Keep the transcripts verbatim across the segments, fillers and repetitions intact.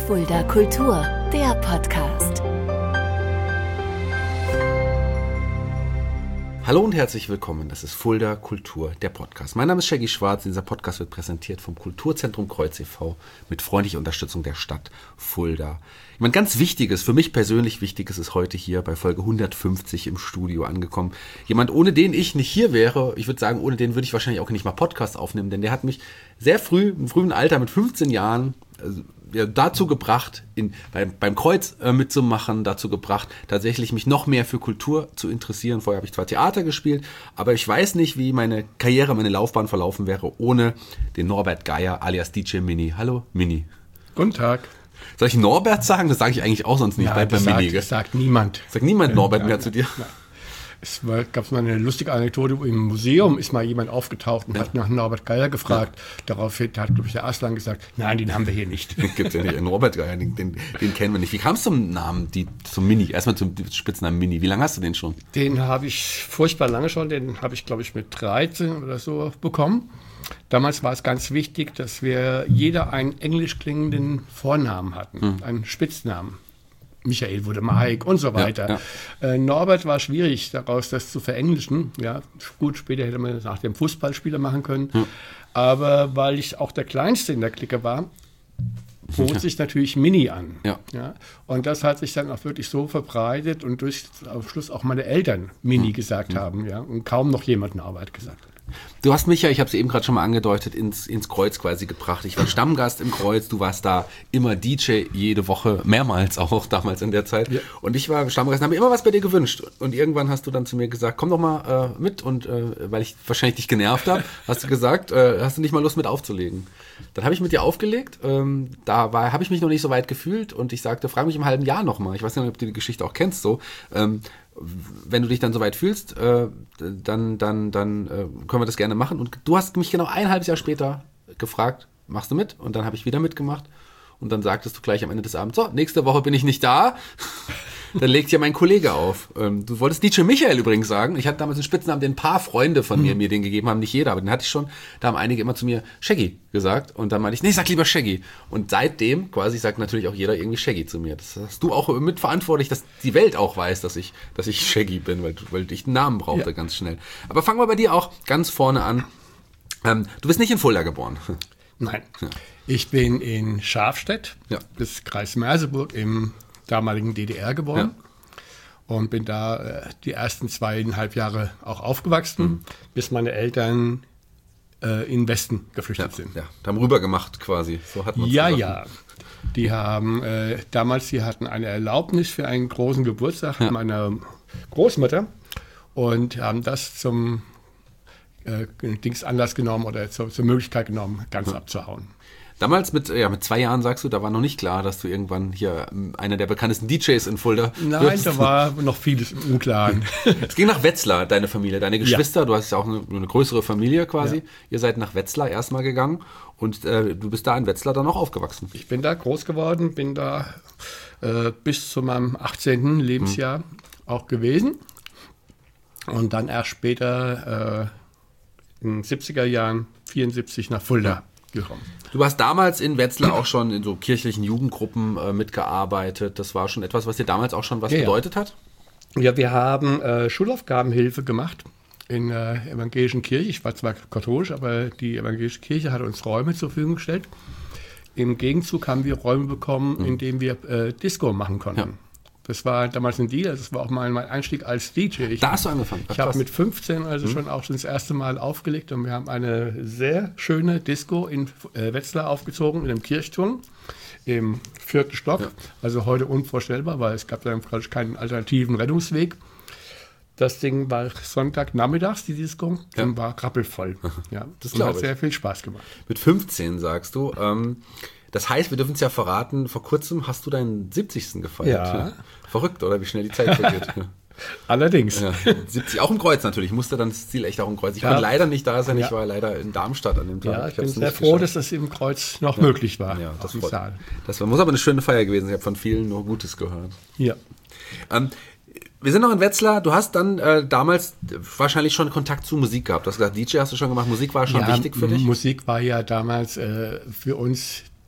Fulda Kultur, der Podcast. Hallo und herzlich willkommen, das ist Fulda Kultur, der Podcast. Mein Name ist Shaggy Schwarz, dieser Podcast wird präsentiert vom Kulturzentrum Kreuz e V mit freundlicher Unterstützung der Stadt Fulda. Jemand ganz Wichtiges, für mich persönlich Wichtiges ist heute hier bei Folge hundertfünfzig im Studio angekommen. Jemand, ohne den ich nicht hier wäre, ich würde sagen, ohne den würde ich wahrscheinlich auch nicht mal Podcast aufnehmen, denn der hat mich sehr früh, im frühen Alter mit fünfzehn Jahren, also ja, dazu gebracht, in, beim, beim Kreuz äh, mitzumachen, dazu gebracht, tatsächlich mich noch mehr für Kultur zu interessieren. Vorher habe ich zwar Theater gespielt, aber ich weiß nicht, wie meine Karriere, meine Laufbahn verlaufen wäre ohne den Norbert Geier alias D J Mini. Hallo Mini. Guten Tag. Soll ich Norbert sagen? Das sage ich eigentlich auch sonst nicht. Ja, Bleib das bei sagt, Mini. das sagt niemand. Sagt niemand Norbert ja, mehr ja, zu dir? Ja. Es war, gab mal eine lustige Anekdote, im Museum ist mal jemand aufgetaucht und ja. hat nach Norbert Geier gefragt. Ja. Daraufhin hat, glaube ich, der Aslan gesagt, nein, den haben wir hier nicht. Gibt ja nicht. Norbert Geier, den, den, den kennen wir nicht. Wie kam es zum Namen, die, zum Mini? Erstmal zum Spitznamen Mini. Wie lange hast du den schon? Den habe ich furchtbar lange schon. Den habe ich, glaube ich, mit dreizehn oder so bekommen. Damals war es ganz wichtig, dass wir jeder einen englisch klingenden Vornamen hatten, hm. einen Spitznamen. Michael wurde Mike und so weiter. Ja, ja. Äh, Norbert war schwierig, daraus das zu verenglischen. Ja, gut, später hätte man es nach dem Fußballspieler machen können. Ja. Aber weil ich auch der Kleinste in der Clique war, bot ja. sich natürlich Mini an. Ja. Ja, und das hat sich dann auch wirklich so verbreitet und durch am Schluss auch meine Eltern Mini ja. gesagt ja. haben. Ja, und kaum noch jemand Norbert gesagt hat. Du hast mich ja, ich habe es eben gerade schon mal angedeutet, ins, ins Kreuz quasi gebracht. Ich war Stammgast im Kreuz, du warst da immer D J jede Woche, mehrmals auch damals in der Zeit. Ja. Und ich war Stammgast und habe mir immer was bei dir gewünscht. Und irgendwann hast du dann zu mir gesagt, komm doch mal äh, mit. Und äh, weil ich wahrscheinlich dich genervt habe, hast du gesagt, äh, hast du nicht mal Lust mit aufzulegen. Dann habe ich mit dir aufgelegt. Ähm, da war, habe ich mich noch nicht so weit gefühlt und ich sagte, frag mich im halben Jahr nochmal. Ich weiß nicht, ob du die Geschichte auch kennst so. Ähm, wenn du dich dann soweit fühlst, äh, dann, dann, dann äh, können wir das gerne machen. Und du hast mich genau ein halbes Jahr später gefragt, machst du mit? Und dann habe ich wieder mitgemacht. Und dann sagtest du gleich am Ende des Abends, so, nächste Woche bin ich nicht da. Dann legt ja mein Kollege auf. Ähm, du wolltest D J Michael übrigens sagen. Ich hatte damals einen Spitznamen, den ein paar Freunde von mir mhm. mir den gegeben haben, nicht jeder, aber den hatte ich schon. Da haben einige immer zu mir Shaggy gesagt. Und dann meinte ich, nee, sag lieber Shaggy. Und seitdem quasi sagt natürlich auch jeder irgendwie Shaggy zu mir. Das hast du auch mitverantwortlich, dass die Welt auch weiß, dass ich, dass ich Shaggy bin, weil, weil ich einen Namen brauchte ja. ganz schnell. Aber fangen wir bei dir auch ganz vorne an. Ähm, du bist nicht in Fulda geboren. Nein. Ja. Ich bin in Schafstedt, ja. des Kreis Merseburg im damaligen D D R geboren ja. und bin da äh, die ersten zweieinhalb Jahre auch aufgewachsen, mhm. bis meine Eltern äh, in den Westen geflüchtet ja, sind. Ja, haben rüber gemacht quasi. So hat man's ja, gemacht. ja. Die haben äh, damals, die hatten eine Erlaubnis für einen großen Geburtstag ja. meiner Großmutter und haben das zum äh, Dings Anlass genommen oder zur, zur Möglichkeit genommen, ganz ja. abzuhauen. Damals mit, ja, mit zwei Jahren, sagst du, da war noch nicht klar, dass du irgendwann hier einer der bekanntesten D Js in Fulda Nein, wirst. Da war noch vieles im Unklaren. Es ging nach Wetzlar, deine Familie, deine Geschwister, ja. du hast ja auch eine, eine größere Familie quasi. Ja. Ihr seid nach Wetzlar erstmal gegangen und äh, du bist da in Wetzlar dann auch aufgewachsen. Ich bin da groß geworden, bin da äh, bis zu meinem achtzehnten Lebensjahr mhm. auch gewesen und dann erst später äh, in den siebziger Jahren, vierundsiebzig nach Fulda gekommen. Du hast damals in Wetzlar auch schon in so kirchlichen Jugendgruppen äh, mitgearbeitet. Das war schon etwas, was dir damals auch schon was ja, bedeutet hat? Ja, wir haben äh, Schulaufgabenhilfe gemacht in der äh, evangelischen Kirche. Ich war zwar katholisch, aber die evangelische Kirche hat uns Räume zur Verfügung gestellt. Im Gegenzug haben wir Räume bekommen, mhm. in denen wir äh, Disco machen konnten. Ja. Das war damals ein Deal, das war auch mal mein Einstieg als D J. Ich, da hast du angefangen? Ich habe mit fünfzehn also mhm. schon auch schon das erste Mal aufgelegt und wir haben eine sehr schöne Disco in äh, Wetzlar aufgezogen, in einem Kirchturm im vierten Stock. Ja. Also heute unvorstellbar, weil es gab dann keinen alternativen Rettungsweg. Das Ding war Sonntagnachmittags, die Disco, ja. und war rappelvoll. Ja, das hat sehr viel Spaß gemacht. Mit fünfzehn sagst du, ähm, das heißt, wir dürfen es ja verraten, vor kurzem hast du deinen siebzigsten gefeiert. Ja. Verrückt, oder? Wie schnell die Zeit vergeht. Allerdings. Ja, siebzig, auch im Kreuz natürlich. Ich musste dann das Ziel echt auch im Kreuz. Ich ja. konnte leider nicht da sein. Ja. Ich war leider in Darmstadt an dem Tag. Ja, ich, ich bin sehr froh, geschafft. dass das im Kreuz noch ja. möglich war. Ja, das, freut, das war, muss aber eine schöne Feier gewesen sein. Ich habe von vielen nur Gutes gehört. Ja. Ähm, wir sind noch in Wetzlar. Du hast dann äh, damals wahrscheinlich schon Kontakt zu Musik gehabt. Du hast gesagt, D J hast du schon gemacht. Musik war schon ja, wichtig für dich? Musik war ja damals äh, für uns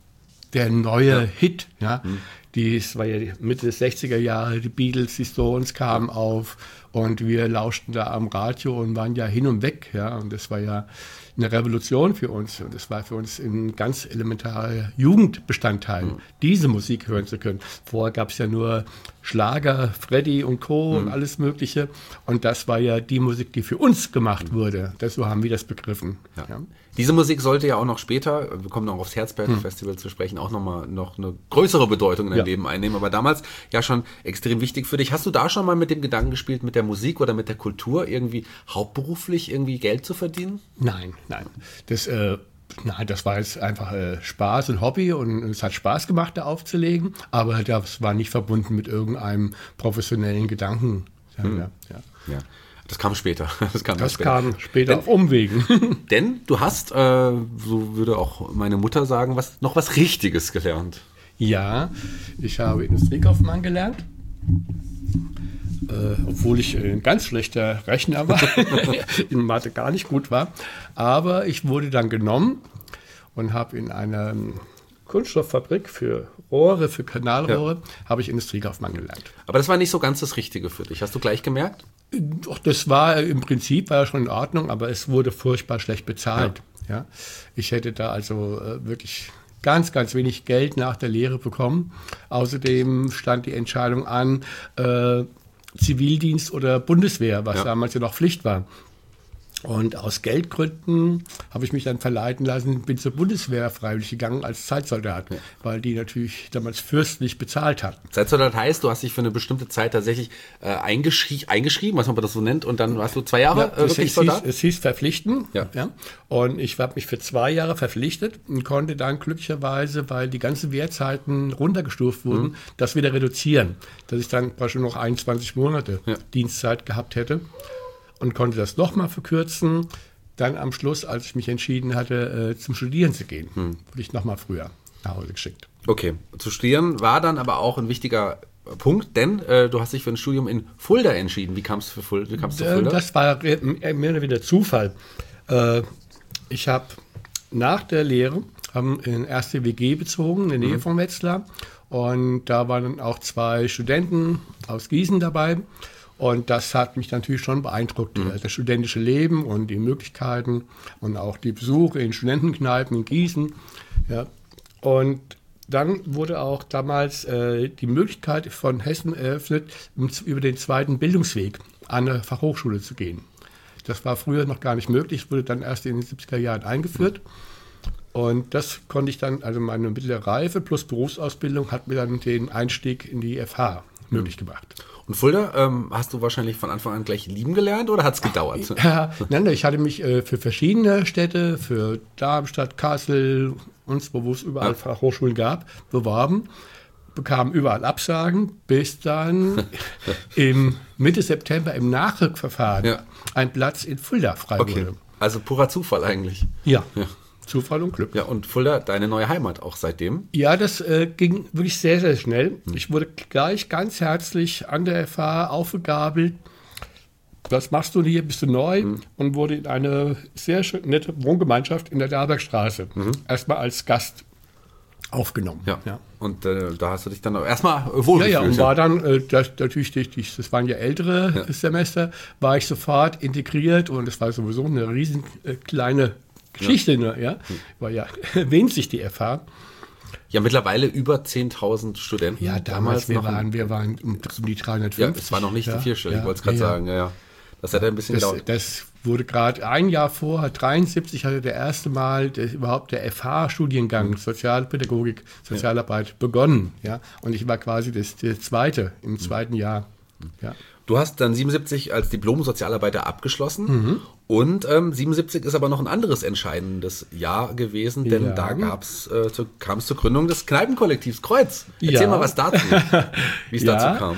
der neue ja. Hit. Ja? Mhm. Dies war ja die Mitte des sechziger Jahre, die Beatles, die Stones kamen auf und wir lauschten da am Radio und waren ja hin und weg. Ja? Und das war ja eine Revolution für uns und das war für uns ein ganz elementarer Jugendbestandteil, mhm. diese Musik hören zu können. Vorher gab es ja nur Schlager, Freddy und Co. Mhm. und alles Mögliche und das war ja die Musik, die für uns gemacht wurde. Das, so haben wir das begriffen. Ja. Ja. Diese Musik sollte ja auch noch später, wir kommen noch aufs Herzberg-Festival hm. zu sprechen, auch nochmal noch eine größere Bedeutung in dein ja. Leben einnehmen. Aber damals ja schon extrem wichtig für dich. Hast du da schon mal mit dem Gedanken gespielt, mit der Musik oder mit der Kultur irgendwie hauptberuflich irgendwie Geld zu verdienen? Nein, nein. Das, äh, nein, das war jetzt einfach äh, Spaß und Hobby und es hat Spaß gemacht, da aufzulegen. Aber das war nicht verbunden mit irgendeinem professionellen Gedanken. Ja, hm. ja, ja. ja. Das kam später. Das kam, das später. kam später auf Umwegen. Denn du hast, äh, so würde auch meine Mutter sagen, was, noch was Richtiges gelernt. Ja, ich habe Industriekaufmann gelernt, äh, obwohl ich ein ganz schlechter Rechner war, in Mathe gar nicht gut war. Aber ich wurde dann genommen und habe in einer Kunststofffabrik für Rohre, für Kanalrohre, ja. habe ich Industriekaufmann gelernt. Aber das war nicht so ganz das Richtige für dich. Hast du gleich gemerkt? Doch, das war im Prinzip war ja schon in Ordnung, aber es wurde furchtbar schlecht bezahlt. Ja. Ja. Ich hätte da also äh, wirklich ganz, ganz wenig Geld nach der Lehre bekommen. Außerdem stand die Entscheidung an, äh, Zivildienst oder Bundeswehr, was ja. damals ja noch Pflicht war. Und aus Geldgründen habe ich mich dann verleiten lassen, bin zur Bundeswehr freiwillig gegangen als Zeitsoldat, ja. weil die natürlich damals fürstlich bezahlt hatten. Zeitsoldat heißt, du hast dich für eine bestimmte Zeit tatsächlich äh, eingeschrie- eingeschrieben, was man das so nennt, und dann warst du zwei Jahre ja, äh, wirklich es Soldat? Hieß, es hieß verpflichten. Ja. Ja. Und ich habe mich für zwei Jahre verpflichtet und konnte dann glücklicherweise, weil die ganzen Wehrzeiten runtergestuft wurden, mhm. das wieder reduzieren, dass ich dann praktisch noch einundzwanzig Monate ja. Dienstzeit gehabt hätte. Und konnte das nochmal verkürzen. Dann am Schluss, als ich mich entschieden hatte, äh, zum Studieren zu gehen, hm. wurde ich nochmal früher nach Hause geschickt. Okay, zu studieren war dann aber auch ein wichtiger Punkt, denn äh, du hast dich für ein Studium in Fulda entschieden. Wie kamst du für Fulda? Wie kamst du für Fulda? Das war mehr oder weniger Zufall. Äh, ich habe nach der Lehre haben eine erste W G bezogen in der Nähe mhm. von Wetzlar. Und da waren dann auch zwei Studenten aus Gießen dabei. Und das hat mich natürlich schon beeindruckt, mhm. das studentische Leben und die Möglichkeiten und auch die Besuche in Studentenkneipen in Gießen. Ja. Und dann wurde auch damals äh, die Möglichkeit von Hessen eröffnet, über den zweiten Bildungsweg an eine Fachhochschule zu gehen. Das war früher noch gar nicht möglich, wurde dann erst in den siebziger Jahren eingeführt. Und das konnte ich dann, also meine mittlere Reife plus Berufsausbildung hat mir dann den Einstieg in die F H mhm. möglich gemacht. Und Fulda ähm, hast du wahrscheinlich von Anfang an gleich lieben gelernt oder hat es gedauert? Ja, nein, ich hatte mich äh, für verschiedene Städte, für Darmstadt, Kassel und so, wo es überall ja. Fachhochschulen gab, beworben, bekam überall Absagen, bis dann im Mitte September im Nachrückverfahren ja. ein Platz in Fulda frei okay. wurde. Also purer Zufall eigentlich. Ja. ja. Zufall und Glück. Ja, und Fulda, deine neue Heimat auch seitdem? Ja, das äh, ging wirklich sehr, sehr schnell. Hm. Ich wurde gleich ganz herzlich an der F H aufgegabelt. Was machst du hier? Bist du neu? Hm. Und wurde in eine sehr schön, nette Wohngemeinschaft in der Dahlbergstraße hm. erstmal als Gast aufgenommen. Ja, ja. Und äh, da hast du dich dann auch erstmal wohlgefühlt. Ja, ja, und war dann, äh, das, natürlich, das waren ja ältere ja. Semester, war ich sofort integriert und es war sowieso eine riesen äh, kleine Geschichte, ja. nur, ja, weil ja erwähnt sich die F H. Ja, mittlerweile über zehntausend Studenten. Ja, damals, damals wir, waren, wir waren um, um die dreihundertfünfzig. Ja, es war noch nicht ja, die vierstellig, ja, ich wollte es gerade ja, sagen. Ja, ja. Das hat ja ein bisschen das, gedauert. Das wurde gerade ein Jahr vor, dreiundsiebzig hatte der erste Mal der, überhaupt der F H-Studiengang mhm. Sozialpädagogik, Sozialarbeit ja. begonnen. Ja, und ich war quasi das, der zweite, im zweiten mhm. Jahr. Ja. Du hast dann siebenundsiebzig als Diplom-Sozialarbeiter abgeschlossen mhm. und ähm, siebenundsiebzig ist aber noch ein anderes entscheidendes Jahr gewesen, denn ja. da gab's, äh, zu, kam es zur Gründung des Kneipenkollektivs Kreuz. Erzähl ja. mal was dazu, wie es ja. dazu kam.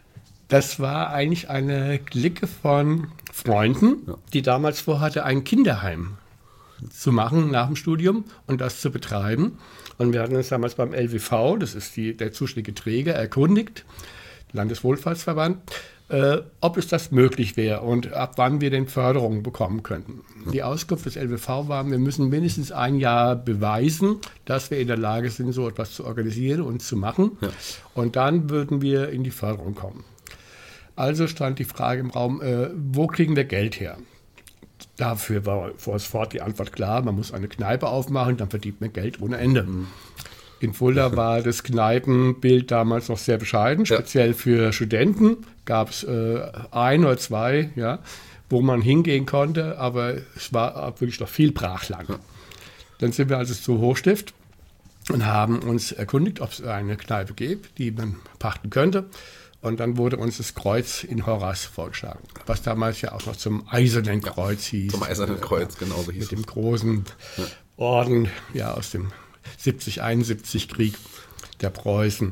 Das war eigentlich eine Clique von Freunden, ja. die damals vorhatte, ein Kinderheim zu machen nach dem Studium und das zu betreiben. Und wir hatten uns damals beim L W V, das ist die, der zuständige Träger, erkundigt, Landeswohlfahrtsverband, äh, ob es das möglich wäre und ab wann wir denn Förderungen bekommen könnten. Die Auskunft des L W V war, wir müssen mindestens ein Jahr beweisen, dass wir in der Lage sind, so etwas zu organisieren und zu machen. Ja. Und dann würden wir in die Förderung kommen. Also stand die Frage im Raum, äh, wo kriegen wir Geld her? Dafür war sofort die Antwort klar, man muss eine Kneipe aufmachen, dann verdient man Geld ohne Ende. Mhm. In Fulda war das Kneipenbild damals noch sehr bescheiden, speziell ja. für Studenten gab es äh, ein oder zwei, ja, wo man hingehen konnte, aber es war wirklich noch viel Brachland. Ja. Dann sind wir also zu Hochstift und haben uns erkundigt, ob es eine Kneipe gibt, die man pachten könnte. Und dann wurde uns das Kreuz in Horas vorgeschlagen, was damals ja auch noch zum Eisernen Kreuz hieß. Zum Eisernen Kreuz, äh, genau so hieß es. Mit dem großen ja. Orden ja, aus dem siebzig einundsiebzig Krieg der Preußen.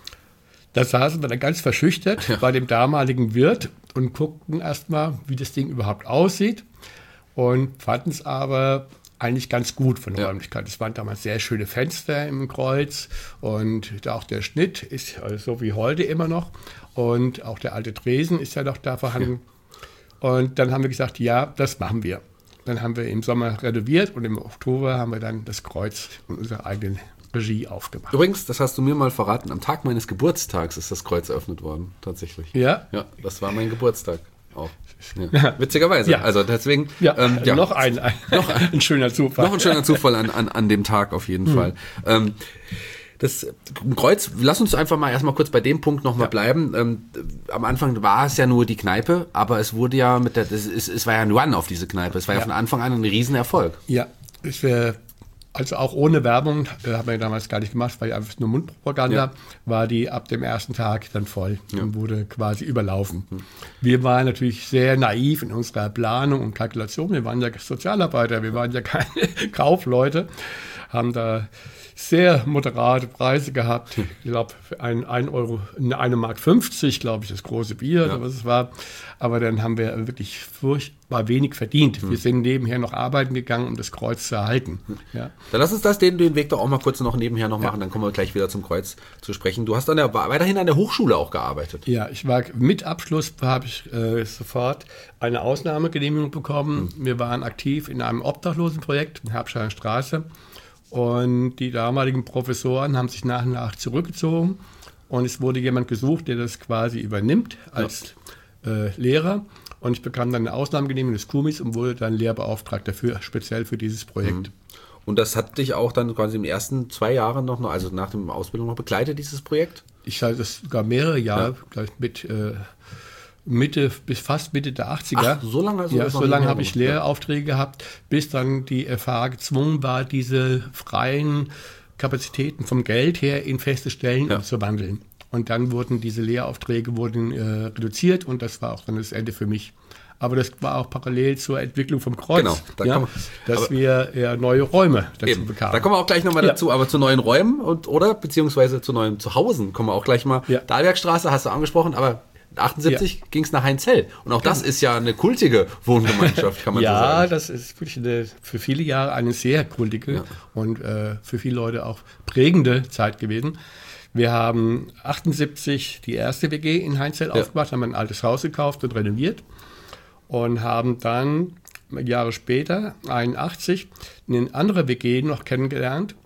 Da saßen wir dann ganz verschüchtert ja. bei dem damaligen Wirt und guckten erstmal, wie das Ding überhaupt aussieht und fanden es aber eigentlich ganz gut von der ja. Räumlichkeit. Es waren damals sehr schöne Fenster im Kreuz und auch der Schnitt ist so wie heute immer noch und auch der alte Tresen ist ja noch da vorhanden. Ja. Und dann haben wir gesagt, ja, das machen wir. Dann haben wir im Sommer renoviert und im Oktober haben wir dann das Kreuz in unserer eigenen Regie aufgemacht. Übrigens, das hast du mir mal verraten, am Tag meines Geburtstags ist das Kreuz eröffnet worden, tatsächlich. Ja? Ja, das war mein Geburtstag auch. Ja. Witzigerweise. Ja. Also deswegen. Ja, ähm, ja. Noch, ein, ein, noch ein, ein schöner Zufall. Noch ein schöner Zufall an, an, an dem Tag auf jeden hm. Fall. Ähm, Das Kreuz, lass uns einfach mal erstmal kurz bei dem Punkt nochmal ja. bleiben. Ähm, am Anfang war es ja nur die Kneipe, aber es wurde ja mit der, es, es, es war ja ein Run auf diese Kneipe. Es war ja, ja von Anfang an ein Riesenerfolg. Ja, es wäre, also auch ohne Werbung, äh, haben wir damals gar nicht gemacht, weil einfach nur Mundpropaganda, ja. war die ab dem ersten Tag dann voll ja. und wurde quasi überlaufen. Hm. Wir waren natürlich sehr naiv in unserer Planung und Kalkulation. Wir waren ja Sozialarbeiter, wir waren ja keine Kaufleute, haben da sehr moderate Preise gehabt. Ich glaube, für ein, ein Euro, eine Mark fünfzig, glaube ich, das große Bier, ja. oder was es war. Aber dann haben wir wirklich furchtbar wenig verdient. Hm. Wir sind nebenher noch arbeiten gegangen, um das Kreuz zu erhalten. Hm. Ja. Dann lass uns das, den, den Weg doch auch mal kurz noch nebenher noch machen. Ja. Dann kommen wir gleich wieder zum Kreuz zu sprechen. Du hast dann ja weiterhin an der Hochschule auch gearbeitet. Ja, ich war mit Abschluss, habe ich äh, sofort eine Ausnahmegenehmigung bekommen. Hm. Wir waren aktiv in einem Obdachlosenprojekt in Herbsteiner Straße. Und die damaligen Professoren haben sich nach und nach zurückgezogen und es wurde jemand gesucht, der das quasi übernimmt als ja. äh, Lehrer. Und ich bekam dann eine Ausnahmegenehmigung des Kumis und wurde dann Lehrbeauftragter für, speziell für dieses Projekt. Und das hat dich auch dann quasi in den ersten zwei Jahren noch, also nach der Ausbildung noch begleitet, dieses Projekt? Ich hatte das sogar mehrere Jahre ja. mit äh, Mitte bis fast Mitte der achtziger. Ach, so lange also ja, so lange habe ich Lehraufträge gehabt, bis dann die F H gezwungen war, diese freien Kapazitäten vom Geld her in feste Stellen ja. zu wandeln. Und dann wurden diese Lehraufträge wurden, äh, reduziert und das war auch dann das Ende für mich. Aber das war auch parallel zur Entwicklung vom Kreuz, genau, da ja, wir, dass wir ja, neue Räume dazu eben, bekamen. Da kommen wir auch gleich nochmal ja. dazu, aber zu neuen Räumen und oder beziehungsweise zu neuen Zuhausen kommen wir auch gleich mal. Ja. Dahlbergstraße hast du angesprochen, aber achtundsiebzig ja. ging es nach Heinzell. Und auch das ist ja eine kultige Wohngemeinschaft, kann man ja, so sagen. Ja, das ist wirklich eine, für viele Jahre eine sehr kultige ja. und äh, für viele Leute auch prägende Zeit gewesen. Wir haben achtundsiebzig die erste W G in Heinzell ja. aufgemacht, haben ein altes Haus gekauft und renoviert und haben dann Jahre später, einundachtzig, eine andere W G noch kennengelernt,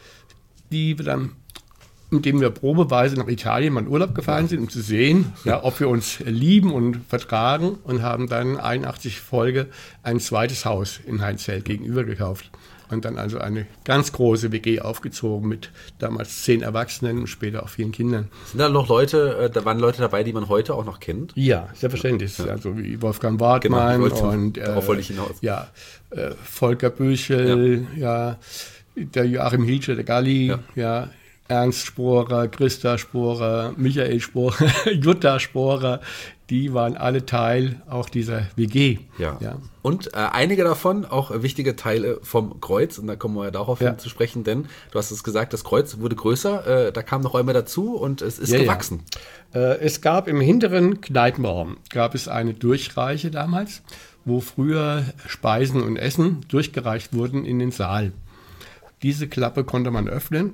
die wir dann mit dem wir probeweise nach Italien mal in Urlaub gefahren sind, um zu sehen, ja, ob wir uns lieben und vertragen und haben dann einundachtzig Folge ein zweites Haus in Heinzell gegenüber gekauft. Und dann also eine ganz große W G aufgezogen mit damals zehn Erwachsenen und später auch vielen Kindern. Sind da noch Leute, da waren Leute dabei, die man heute auch noch kennt? Ja, selbstverständlich. Ja. Also wie Wolfgang Wartmann genau, und äh, darauf wollte ich hinaus. Ja, äh, Volker Büchel, ja. ja, der Joachim Hietsche, der Galli, ja. ja Ernst Sporer, Christa Sporer, Michael Sporer, Jutta Sporer, die waren alle Teil auch dieser W G. Ja. ja. Und äh, einige davon auch wichtige Teile vom Kreuz. Und da kommen wir ja darauf ja. hin zu sprechen, denn du hast es gesagt, das Kreuz wurde größer, äh, da kamen noch Räume dazu und es ist ja, gewachsen. Ja. Äh, es gab im hinteren Kneipenraum, gab es eine Durchreiche damals, wo früher Speisen und Essen durchgereicht wurden in den Saal. Diese Klappe konnte man öffnen.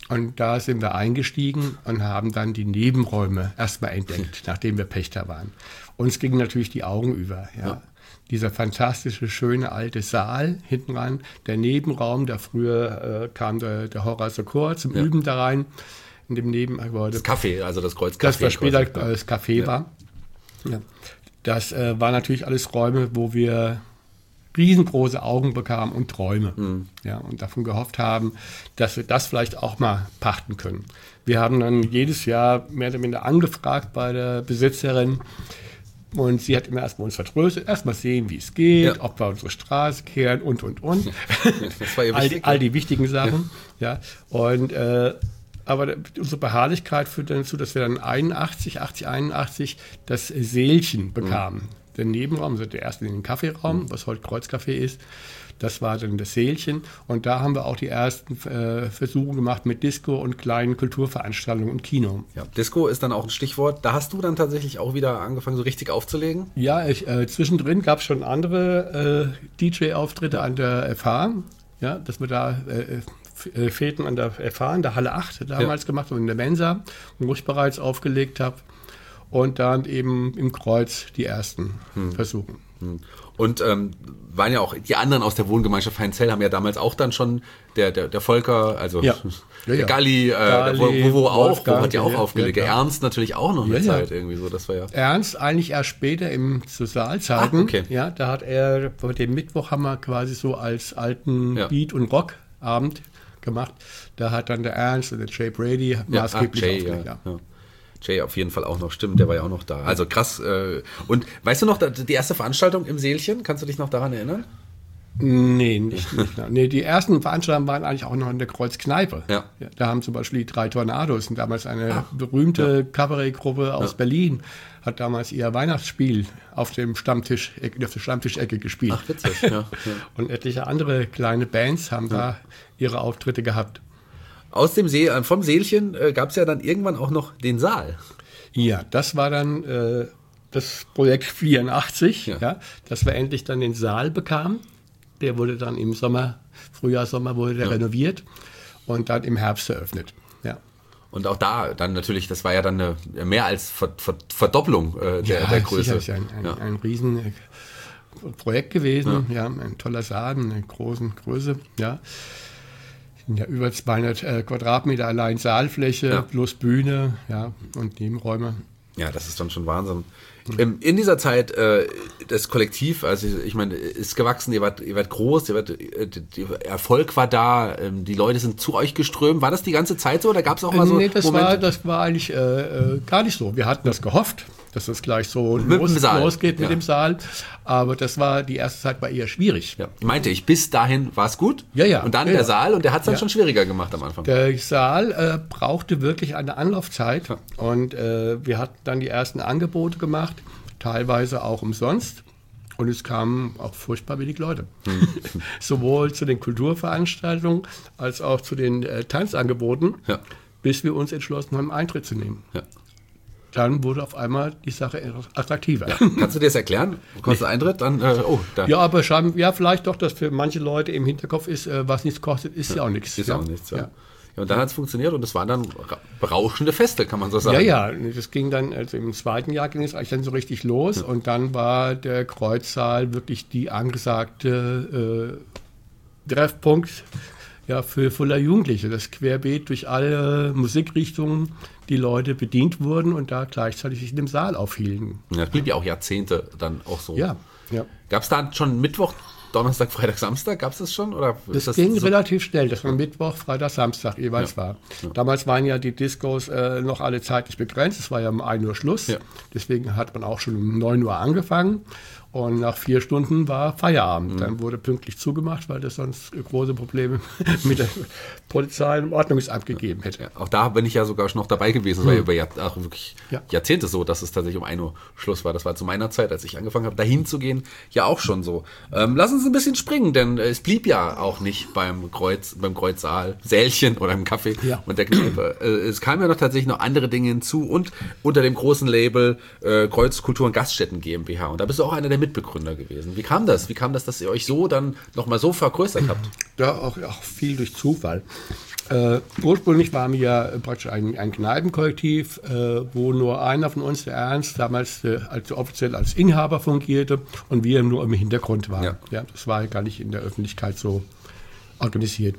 Und da sind wir eingestiegen und haben dann die Nebenräume erstmal entdeckt, nachdem wir Pächter waren. Uns gingen natürlich die Augen über. Ja. Ja. Dieser fantastische, schöne alte Saal hinten ran, der Nebenraum, da früher äh, kam der, der Horace Chor zum ja. Üben da rein, in dem Nebengebäude. Das Café, also das Kreuzcafé. Das, was später quasi. Das Café ja. war. Ja. Das äh, war natürlich alles Räume, wo wir riesengroße Augen bekamen und Träume. Mhm. Ja, und davon gehofft haben, dass wir das vielleicht auch mal pachten können. Wir haben dann jedes Jahr mehr oder minder angefragt bei der Besitzerin und sie hat immer erstmal uns vertröstet, erstmal sehen, wie es geht, ja. ob wir unsere Straße kehren und, und, und. Das war ihr all, wichtig, die, all die wichtigen Sachen. Ja. Ja. Und, äh, aber unsere Beharrlichkeit führte dazu, dass wir dann einundachtzig, achtzig, einundachtzig das Sälchen bekamen. Mhm. Der Nebenraum, also der erste in den Kaffeeraum, mhm. was heute Kreuzcafé ist, das war dann das Sälchen. Und da haben wir auch die ersten äh, Versuche gemacht mit Disco und kleinen Kulturveranstaltungen und Kino. Ja, Disco ist dann auch ein Stichwort. Da hast du dann tatsächlich auch wieder angefangen, so richtig aufzulegen? Ja, ich, äh, zwischendrin gab es schon andere äh, D J-Auftritte an der F H. Ja, dass wir da äh, Fäden an der F H, in der Halle acht damals ja. gemacht und in der Mensa, wo ich bereits aufgelegt habe. Und dann eben im Kreuz die ersten hm. Versuche. Hm. Und ähm, waren ja auch die anderen aus der Wohngemeinschaft Heinzell, haben ja damals auch dann schon der, der, der Volker, also ja. der ja, ja. Galli, äh, Galli, wo, wo auch, Wolfgang, wo hat ja auch ja, aufgelegt. ja, der Ernst natürlich auch noch eine ja, Zeit ja. irgendwie so. Das war ja. Ernst eigentlich erst später im Sozialzeiten. Ah, okay. Ja, da hat er, bei dem Mittwoch haben wir quasi so als alten ja. Beat- und Rockabend gemacht. Da hat dann der Ernst und der Jay Brady maßgeblich ja, ah, Jay, aufgelegt. Ja, ja. Jay auf jeden Fall auch noch, stimmt, der war ja auch noch da. Also krass. Äh, und weißt du noch, die erste Veranstaltung im Sälchen, kannst du dich noch daran erinnern? Nee, nicht, nicht. Nee, die ersten Veranstaltungen waren eigentlich auch noch in der Kreuzkneipe. Ja. Ja, da haben zum Beispiel die drei Tornados, damals eine ah, berühmte ja. Kabarettgruppe aus ja. Berlin, hat damals ihr Weihnachtsspiel auf dem Stammtisch, auf der Stammtischecke gespielt. Ach, witzig, ja. ja. Und etliche andere kleine Bands haben ja. da ihre Auftritte gehabt. Aus dem See, vom Sälchen äh, gab es ja dann irgendwann auch noch den Saal. Ja, das war dann äh, das Projekt vierundachtzig, ja. Ja, dass wir endlich dann den Saal bekamen. Der wurde dann im Sommer, Frühjahr, Sommer wurde der ja. renoviert und dann im Herbst eröffnet. Ja. Und auch da dann natürlich, das war ja dann eine mehr als Ver, Ver, Verdopplung äh, der, ja, der Größe. Das ist ein, ein, ja. ein riesen Projekt gewesen, ja. ja, ein toller Saal, eine große Größe, ja. Ja, über zweihundert äh, Quadratmeter allein Saalfläche, ja. plus Bühne, ja, und Nebenräume. Ja, das ist dann schon Wahnsinn. Mhm. In dieser Zeit, äh, das Kollektiv, also ich meine, ist gewachsen, ihr wart, ihr wart groß, ihr wart, der Erfolg war da, ähm, die Leute sind zu euch geströmt. War das die ganze Zeit so oder gab es auch mal so Nee, das Momente? war, das war eigentlich äh, äh, gar nicht so. Wir hatten das gehofft, dass das gleich so mit los, dem Saal. losgeht mit ja. dem Saal. Aber das war, die erste Zeit war eher schwierig. Ja. Meinte ich, bis dahin war es gut. Ja, ja. Und dann ja, der ja. Saal und der hat es dann ja. schon schwieriger gemacht am Anfang. Der Saal äh, brauchte wirklich eine Anlaufzeit. Ja. Und äh, wir hatten dann die ersten Angebote gemacht, teilweise auch umsonst. Und es kamen auch furchtbar wenig Leute. Hm. Sowohl zu den Kulturveranstaltungen als auch zu den äh, Tanzangeboten, ja. bis wir uns entschlossen haben, Eintritt zu nehmen. Ja. Dann wurde auf einmal die Sache attraktiver. Ja. Kannst du dir das erklären? Kostet Eintritt? Dann, äh, oh, da. Ja, aber scheinbar, ja, vielleicht doch, dass für manche Leute im Hinterkopf ist, äh, was nichts kostet, ist ja, ja auch nichts. Ist ja auch nichts, ja. ja. Ja, und dann hat es funktioniert und es waren dann berauschende Feste, kann man so sagen. Ja, ja, das ging dann, also im zweiten Jahr ging es eigentlich dann so richtig los ja. und dann war der Kreuzsaal wirklich die angesagte äh, Treffpunkt ja, für voller Jugendliche, das querbeet durch alle Musikrichtungen die Leute bedient wurden und da gleichzeitig sich in dem Saal aufhielten. Ja, das blieb ja auch Jahrzehnte dann auch so. Ja, ja. Gab es da schon Mittwoch, Donnerstag, Freitag, Samstag? Gab es das schon? Oder das, das ging so? relativ schnell, dass man Mittwoch, Freitag, Samstag jeweils ja. war. Ja. Damals waren ja die Discos äh, noch alle zeitlich begrenzt. Es war ja um ein Uhr Schluss. Ja. Deswegen hat man auch schon um neun Uhr angefangen. Und nach vier Stunden war Feierabend. Mhm. Dann wurde pünktlich zugemacht, weil das sonst große Probleme mit der Polizei und Ordnungsamt gegeben hätte. Ja, auch da bin ich ja sogar schon noch dabei gewesen. Es war ja über Jahr, auch wirklich ja. Jahrzehnte so, dass es tatsächlich um ein Uhr Schluss war. Das war zu meiner Zeit, als ich angefangen habe, dahin zu gehen, ja auch schon so. Ähm, lass uns ein bisschen springen, denn es blieb ja auch nicht beim Kreuz, beim Kreuzsaal, Sälchen oder im Café ja. und der Kneipe. Äh, es kamen ja noch tatsächlich noch andere Dinge hinzu und unter dem großen Label äh, Kreuz Kultur und Gaststätten GmbH. Und da bist du auch einer der der Mitbegründer gewesen. Wie kam das? Wie kam das, dass ihr euch so dann nochmal so vergrößert habt? Ja, auch, auch viel durch Zufall. Äh, ursprünglich waren wir ja praktisch ein, ein Kneipenkollektiv, äh, wo nur einer von uns, der Ernst, damals äh, als, offiziell als Inhaber fungierte und wir nur im Hintergrund waren. Ja. Ja, das war gar nicht in der Öffentlichkeit so organisiert.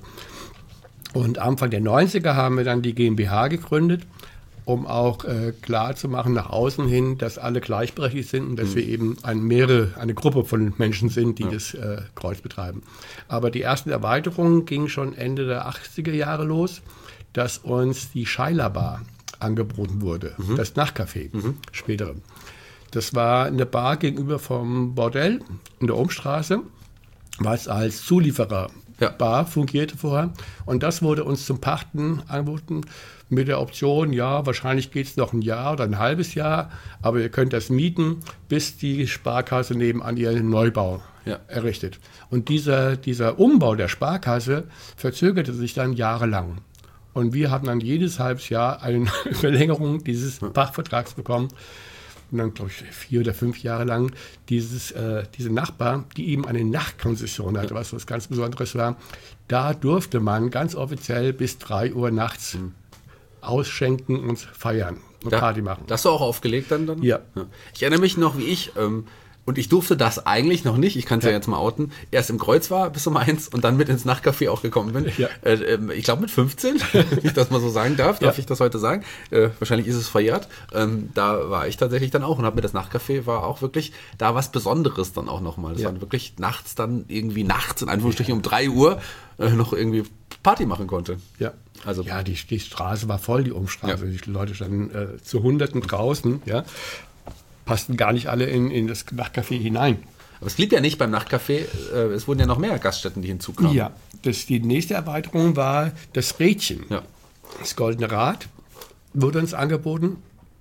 Und Anfang der neunziger haben wir dann die GmbH gegründet, um auch äh, klar zu machen nach außen hin, dass alle gleichberechtigt sind und dass mhm. wir eben eine, mehrere, eine Gruppe von Menschen sind, die ja. das äh, Kreuz betreiben. Aber die ersten Erweiterungen gingen schon Ende der achtziger Jahre los, dass uns die Scheiler Bar angeboten wurde, mhm. das Nachtcafé, mhm. spätere. Das war eine Bar gegenüber vom Bordell in der Umstraße, was als Zulieferer ja. Bar fungierte vorher. Und das wurde uns zum Pachten angeboten mit der Option, ja, wahrscheinlich geht es noch ein Jahr oder ein halbes Jahr, aber ihr könnt das mieten, bis die Sparkasse nebenan ihren Neubau ja. errichtet. Und dieser, dieser Umbau der Sparkasse verzögerte sich dann jahrelang. Und wir haben dann jedes halbes Jahr eine Verlängerung dieses Pachtvertrags bekommen. Und dann, glaube ich, vier oder fünf Jahre lang dieses, äh, diese Nachbar, die eben eine Nachtkonzession hatte, was was ganz Besonderes war, da durfte man ganz offiziell bis drei Uhr nachts mhm. ausschenken und feiern und da, Party machen. Das hast du auch aufgelegt dann? dann? Ja. ja. Ich erinnere mich noch, wie ich, ähm, und ich durfte das eigentlich noch nicht, ich kann es ja. ja jetzt mal outen, erst im Kreuz war bis um eins und dann mit ins Nachtcafé auch gekommen bin. Ja. Äh, äh, ich glaube mit fünfzehn, wenn ich das mal so sagen darf, darf ja. ich das heute sagen. Äh, wahrscheinlich ist es verjährt. Ähm, da war ich tatsächlich dann auch und habe mir das Nachtcafé, war auch wirklich da was Besonderes dann auch nochmal. Das ja. war wirklich nachts dann irgendwie nachts, in Anführungsstrichen um drei Uhr äh, noch irgendwie Party machen konnte. Ja. Also, ja, die, die Straße war voll, die Umstraße. Ja. Die Leute standen äh, zu Hunderten draußen, ja, passten gar nicht alle in, in das Nachtcafé hinein. Aber es blieb ja nicht beim Nachtcafé, äh, es wurden ja noch mehr Gaststätten, die hinzukamen. Ja, das, die nächste Erweiterung war das Rädchen. Ja. Das Goldene Rad wurde uns angeboten.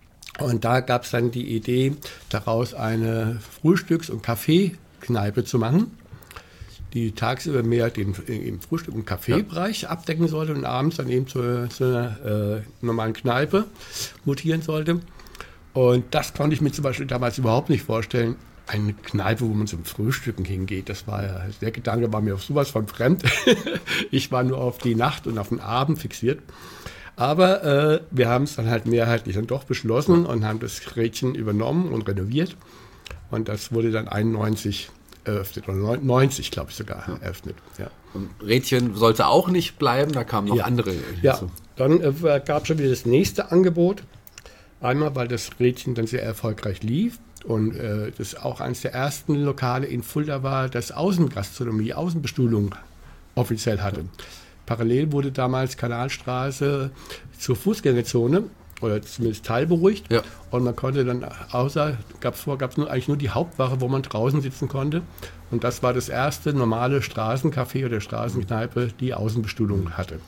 Und da gab es dann die Idee, daraus eine Frühstücks- und Kaffeekneipe zu machen, die tagsüber mehr den im Frühstück- und Kaffeebereich ja. abdecken sollte und abends dann eben zu, zu einer äh, normalen Kneipe mutieren sollte. Und das konnte ich mir zum Beispiel damals überhaupt nicht vorstellen. Eine Kneipe, wo man zum Frühstücken hingeht, das war ja, der Gedanke war mir auf sowas von fremd. Ich war nur auf die Nacht und auf den Abend fixiert. Aber äh, wir haben es dann halt mehrheitlich dann doch beschlossen und haben das Rädchen übernommen und renoviert. Und das wurde dann einundneunzig eröffnet, oder neunzig, glaube ich, sogar ja. eröffnet. Ja. Und Rädchen sollte auch nicht bleiben, da kamen noch ja. andere hinzu. Ja, dann äh, gab es schon wieder das nächste Angebot. Einmal, weil das Rädchen dann sehr erfolgreich lief und äh, das auch eines der ersten Lokale in Fulda war, das Außengastronomie, Außenbestuhlung offiziell hatte. Parallel wurde damals Kanalstraße zur Fußgängerzone oder zumindest teilberuhigt. Ja. Und man konnte dann, außer, gab es vor, gab es nur, eigentlich nur die Hauptwache, wo man draußen sitzen konnte. Und das war das erste normale Straßencafé oder Straßenkneipe, die Außenbestuhlung hatte.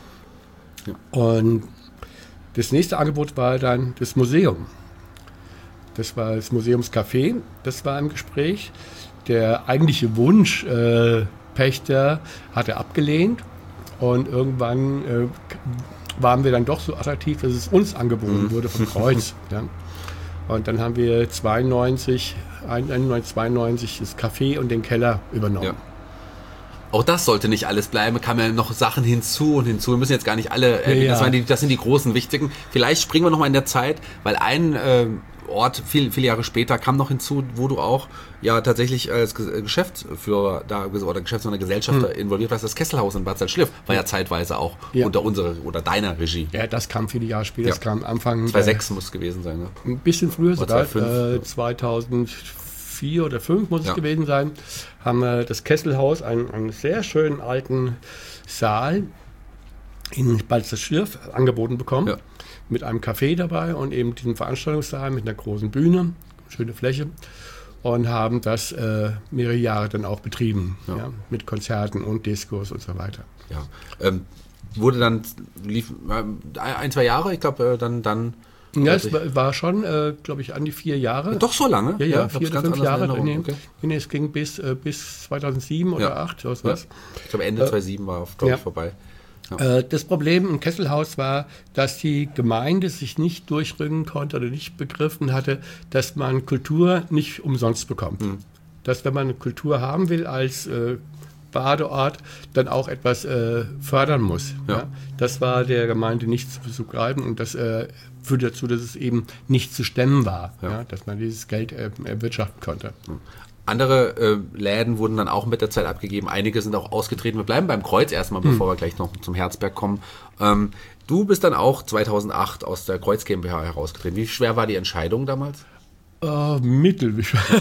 Ja. Und das nächste Angebot war dann das Museum. Das war das Museumscafé, das war im Gespräch. Der eigentliche Wunschpächter äh, hatte abgelehnt und irgendwann äh, waren wir dann doch so attraktiv, dass es uns angeboten wurde vom Kreuz. Ja. Und dann haben wir zweiundneunzig, einundneunzig, zweiundneunzig das Café und den Keller übernommen. Ja. Auch das sollte nicht alles bleiben, kamen ja noch Sachen hinzu und hinzu. Wir müssen jetzt gar nicht alle, äh, ja, das, waren die, das sind die großen, wichtigen. Vielleicht springen wir noch mal in der Zeit, weil ein äh, Ort, viel, viele Jahre später, kam noch hinzu, wo du auch ja tatsächlich als Geschäftsführer da, oder Geschäftsführer Gesellschafter hm. involviert warst. Das Kesselhaus in Bad Salzschlirf war ja zeitweise auch ja. unter unserer oder deiner Regie. Ja, das kam viele Jahre später. Ja. Das kam Anfang zweitausendsechs muss es gewesen sein. Ne? Ein bisschen früher sogar, äh, zweitausendvier oder zweitausendfünf muss ja. es gewesen sein, haben wir das Kesselhaus, einen, einen sehr schönen alten Saal in Bad Salzschlirf angeboten bekommen. Ja. Mit einem Café dabei und eben diesem Veranstaltungssaal mit einer großen Bühne, schöne Fläche, und haben das äh, mehrere Jahre dann auch betrieben, ja. Ja, mit Konzerten und Diskos und so weiter. Ja, ähm, wurde dann, lief äh, ein, zwei Jahre, ich glaube, äh, dann, dann... Ja, es war, war schon, äh, glaube ich, an die vier Jahre. Ja, doch so lange? Ja, ja, ja vier oder fünf Jahre. Nee, okay. nee, es ging bis, äh, bis zweitausendsieben oder zweitausendacht, ja. was. Ja. Ich glaube, Ende äh, zweitausendsieben war, glaube ich, ja. vorbei. Ja. Äh, das Problem im Kesselhaus war, dass die Gemeinde sich nicht durchringen konnte oder nicht begriffen hatte, dass man Kultur nicht umsonst bekommt. Mhm. Dass, wenn man eine Kultur haben will als äh, Badeort, dann auch etwas äh, fördern muss. Ja. Ja? Das war der Gemeinde nicht zu begreifen und das äh, führte dazu, dass es eben nicht zu stemmen war, ja. Ja? Dass man dieses Geld äh, erwirtschaften konnte. Mhm. Andere äh, Läden wurden dann auch mit der Zeit abgegeben. Einige sind auch ausgetreten. Wir bleiben beim Kreuz erstmal, mhm. bevor wir gleich noch zum Herzberg kommen. Ähm, du bist dann auch zweitausendacht aus der Kreuz GmbH herausgetreten. Wie schwer war die Entscheidung damals? Uh, mittel.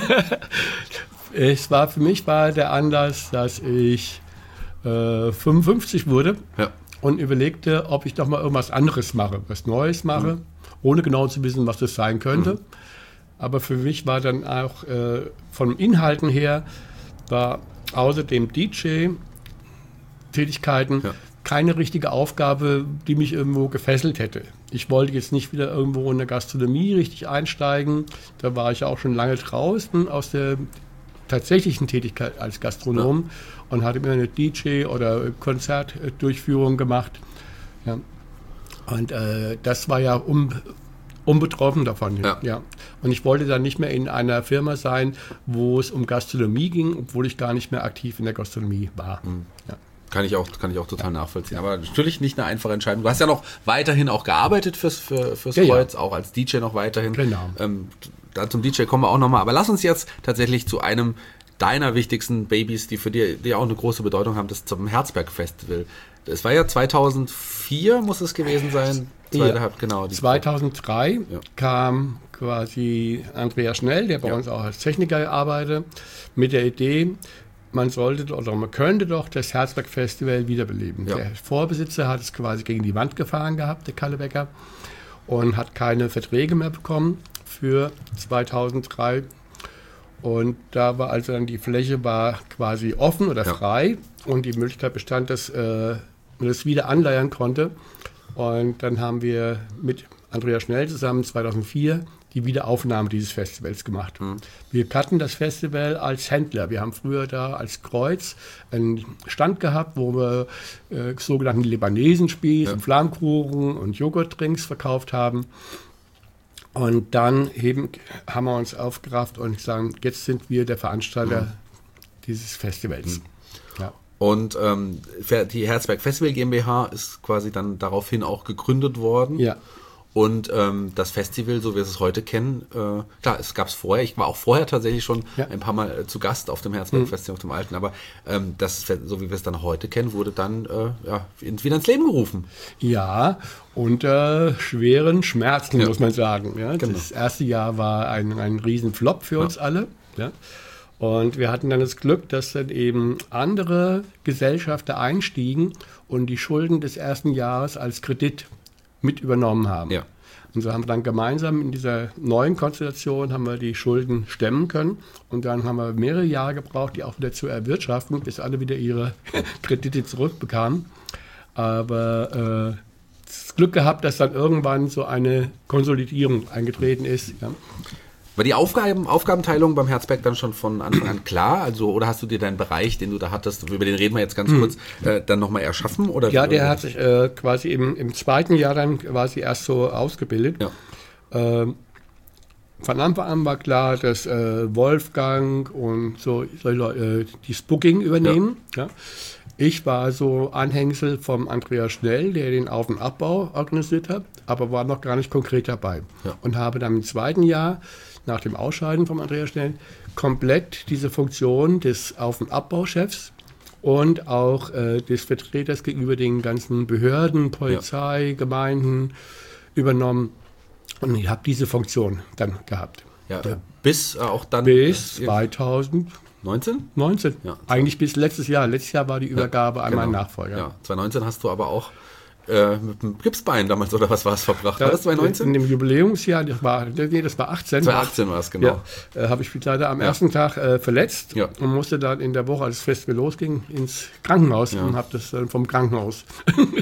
Es war für mich war der Anlass, dass ich äh, fünfundfünfzig wurde ja. und überlegte, ob ich doch mal irgendwas anderes mache, was Neues mache, mhm. ohne genau zu wissen, was das sein könnte. Mhm. Aber für mich war dann auch äh, von Inhalten her, war außer dem D J-Tätigkeiten ja. keine richtige Aufgabe, die mich irgendwo gefesselt hätte. Ich wollte jetzt nicht wieder irgendwo in der Gastronomie richtig einsteigen. Da war ich auch schon lange draußen aus der tatsächlichen Tätigkeit als Gastronom ja. und hatte mir eine D J- oder Konzertdurchführung gemacht. Ja. Und äh, das war ja um... unbetroffen davon. Ja. Ja. Und ich wollte dann nicht mehr in einer Firma sein, wo es um Gastronomie ging, obwohl ich gar nicht mehr aktiv in der Gastronomie war. Mhm. Ja. Kann ich auch, kann ich auch total nachvollziehen. Aber natürlich nicht eine einfache Entscheidung. Du hast ja noch weiterhin auch gearbeitet fürs, für, fürs ja, Kreuz, ja. auch als D J noch weiterhin. Genau. Ähm, da zum D J kommen wir auch nochmal. Aber lass uns jetzt tatsächlich zu einem deiner wichtigsten Babys, die für dich die auch eine große Bedeutung haben, das zum Herzberg Festival. Das war ja zweitausendvier, muss es gewesen sein. Ja. Genau, zweitausenddrei ja. kam quasi Andreas Schnell, der bei ja. uns auch als Techniker arbeitet, mit der Idee, man sollte oder man könnte doch das Herzberg Festival wiederbeleben. Ja. Der Vorbesitzer hat es quasi gegen die Wand gefahren gehabt, der Kalle Becker, und hat keine Verträge mehr bekommen für zweitausenddrei. Und da war also dann die Fläche war quasi offen oder ja. frei und die Möglichkeit bestand, dass äh, man das wieder anleiern konnte. Und dann haben wir mit Andreas Schnell zusammen zweitausendvier die Wiederaufnahme dieses Festivals gemacht. Mhm. Wir hatten das Festival als Händler. Wir haben früher da als Kreuz einen Stand gehabt, wo wir äh, sogenannten Libanesenspieß, ja. Flammkuchen und Joghurtdrinks verkauft haben. Und dann eben haben wir uns aufgerafft und sagen, jetzt sind wir der Veranstalter mhm. dieses Festivals. Mhm. Ja. Und ähm, die Herzberg Festival GmbH ist quasi dann daraufhin auch gegründet worden. Ja. Und ähm, das Festival, so wie wir es heute kennen, äh, klar, es gab es vorher. Ich war auch vorher tatsächlich schon ja. ein paar Mal äh, zu Gast auf dem Herzberg mhm. Festival, auf dem alten. Aber ähm, das, so wie wir es dann heute kennen, wurde dann äh, ja, wieder ins Leben gerufen. Ja, unter schweren Schmerzen, ja. muss man sagen. Ja, genau. Das erste Jahr war ein, ein Riesenflop für ja. uns alle. Ja. Und wir hatten dann das Glück, dass dann eben andere Gesellschafter einstiegen und die Schulden des ersten Jahres als Kredit mit übernommen haben. Ja. Und so haben wir dann gemeinsam in dieser neuen Konstellation haben wir die Schulden stemmen können. Und dann haben wir mehrere Jahre gebraucht, die auch wieder zu erwirtschaften, bis alle wieder ihre Kredite zurückbekamen. Aber äh, das Glück gehabt, dass dann irgendwann so eine Konsolidierung eingetreten ist. Ja. War die Aufgaben, Aufgabenteilung beim Herzberg dann schon von Anfang an klar? Also, oder hast du dir deinen Bereich, den du da hattest, über den reden wir jetzt ganz hm. kurz, äh, dann nochmal erschaffen? Oder ja, der hat sich äh, quasi im, im zweiten Jahr dann quasi erst so ausgebildet. Ja. Ähm, von Anfang an war klar, dass äh, Wolfgang und so äh, die Spooking übernehmen. Ja. Ja. Ich war so Anhängsel vom Andreas Schnell, der den Auf- und Abbau organisiert hat, aber war noch gar nicht konkret dabei. Ja. Und habe dann im zweiten Jahr nach dem Ausscheiden vom Andreas Schnell komplett diese Funktion des Auf- und Abbauchefs und auch äh, des Vertreters gegenüber den ganzen Behörden, Polizei, ja. Gemeinden übernommen. Und ich habe diese Funktion dann gehabt. Ja, ja. Bis äh, auch dann... Bis zweitausend... neunzehn? neunzehn. Ja, eigentlich bis letztes Jahr. Letztes Jahr war die Übergabe ja, an genau. meinen Nachfolger. Ja, zweitausendneunzehn hast du aber auch äh, mit dem Gipsbein damals, oder was war es, verbracht? War das zweitausendneunzehn? In dem Jubiläumsjahr, das war, nee, das war achtzehn. zweitausendachtzehn war es, genau. Ja, äh, habe ich mich leider am ja. ersten Tag äh, verletzt ja. und musste dann in der Woche, als das Festival losging, ins Krankenhaus ja. und habe das dann vom Krankenhaus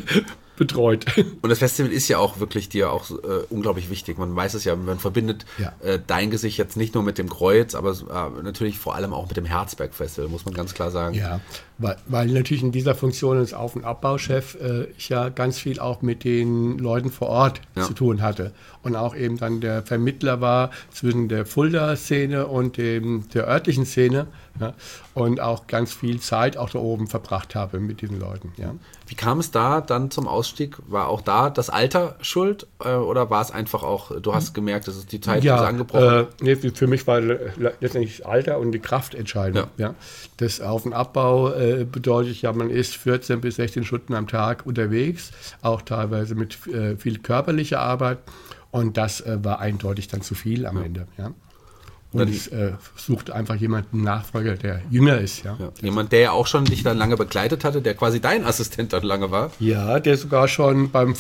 betreut. Und das Festival ist ja auch wirklich dir auch äh, unglaublich wichtig. Man weiß es ja, man verbindet Ja. äh, dein Gesicht jetzt nicht nur mit dem Kreuz, aber äh, natürlich vor allem auch mit dem Herzberg-Festival, muss man ganz klar sagen. Ja, weil, weil natürlich in dieser Funktion als Auf- und Abbauchef äh, ich ja ganz viel auch mit den Leuten vor Ort Ja. zu tun hatte. Und auch eben dann der Vermittler war zwischen der Fulda-Szene und dem, der örtlichen Szene. Ja, und auch ganz viel Zeit auch da oben verbracht habe mit diesen Leuten. Ja. Wie kam es da dann zum Ausstieg? War auch da das Alter schuld äh, oder war es einfach auch, du hast gemerkt, es ist die Zeit ist Ja, angebrochen? äh, nee, für mich war le- letztendlich das Alter und die Kraft entscheidend. Ja. Ja. Das Auf- und Abbau äh, bedeutet ja, man ist vierzehn bis sechzehn Stunden am Tag unterwegs, auch teilweise mit äh, viel körperlicher Arbeit. Und das äh, war eindeutig dann zu viel am Ende. Ja. Und Dann- ich äh, suchte einfach jemanden Nachfolger, der jünger ist. Ja. Ja. Jemand, der ja auch schon dich dann lange begleitet hatte, der quasi dein Assistent dann lange war. Ja, der sogar schon beim